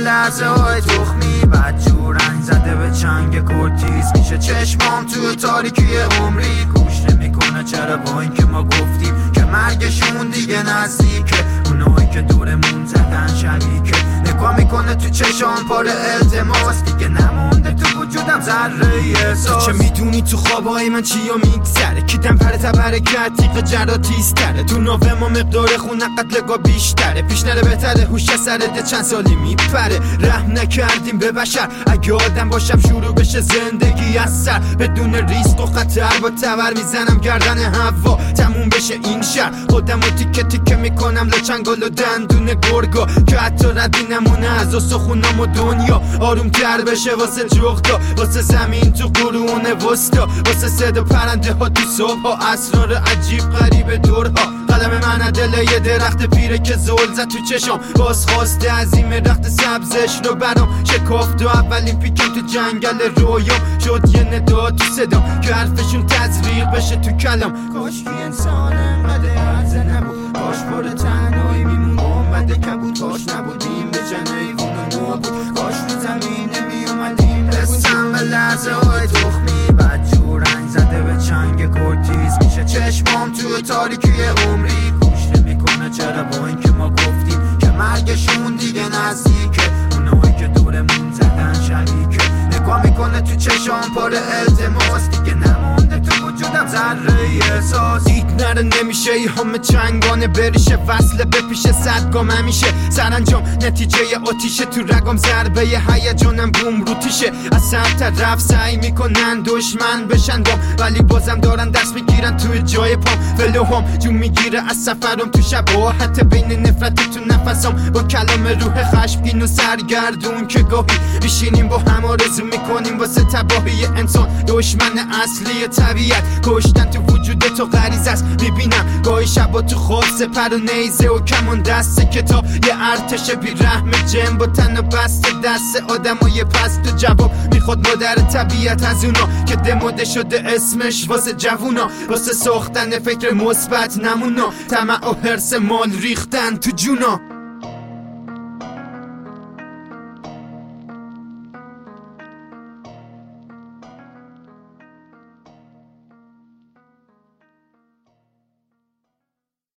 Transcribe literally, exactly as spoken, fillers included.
لحظه های تخمی بدجور رنگ زده به چنگ کرتیز میشه چشمام توی تاریکی عمری گوش نمیکنه چرا با این که ما گفتیم که مرگشون دیگه نزدیکه اونایی که دورمون زدن شبیه نگاه میکنه تو چشام پر التماس دیگه نمونده تو وجودم ذره احساس. چه میدونی تو خوابای من چی و میگذره کیتم پر تبرکت تیغ جراتیستره تو نوه ما مقدار خون قتلگاه بیشتره پیش نره بهتره هوش سرده چند سالی میپره رحم نکردیم به بشر اگه آدم باشم شروع بشه زندگی از سر بدون ریسک و خطر با تبر میزنم گردن هوا تموم بشه این شهر خودم و تیکه تیکه میکنم لچنگال و دندون گرگا که حتی ردی نمونه از سخونام و دنیا آروم تر بشه واسه جغدا واسه زمین تو قرون وسطا واسه صدا پرنده ها تو صبح ها اسرار عجیب غریب دورها قلم من دل یه درخت پیره که زل زد تو چشام باز خواسته عظیم رخت سبزش رو برام شکافت و اولین پیکم تو جنگل رویام شد یه ندا تو صدام که حرفشون تزریق بشه تو کلام کاش که انسان انقدر عرضه نبود کاش پر تنهایی میمون اومده کبود کاش نبودیم به جنیوون و نابود کاش رو زمینه میومدیم رسم به لحظه های تخمی بدجور رنگ زده به چنگ کرتیز میشه چشمام توی تاریکی عمری گوش نمیکنه چرا با این که ما گفتیم که مرگشون دیگه نزدیکه اونایی که دورمون زدن شبیه نگاه میکنه تو چشام پر التماس دیگه نمونده تو وجودم ذره احساس دید نره نمیشه ای همه چنگانه بریشه وصله بپیشه صد گام همیشه سرانجام نتیجه آتیشه تو رگام ضربه هیجانم بوم رو تیشه از سمت طرف سعی میکنن دشمن بشن بام ولی بازم دارن دست میگیرن توی جای پام ولوهم جون میگیره از سفرم تو شباهت بین نفرت تو نفسام با کلام روح خشمگین و سرگردون که گاهی میشینیم با هم آرزو میکنیم واسه تباهی انسان دشمن اصلی طبیعت کشتن تو وجود تو غریزه است میبینم گاهی شبا تو خواب سپر و نیزه و کمان دست کتاب یه ارتش بی رحم جن با تن و بست دست آدم و یه پست و جواب میخواد مادر طبیعت از اونا که دموده شده اسمش واسه جوونا واسه ساختن فکر مثبت نمونا طمع و حرص مال ریختن تو جونا.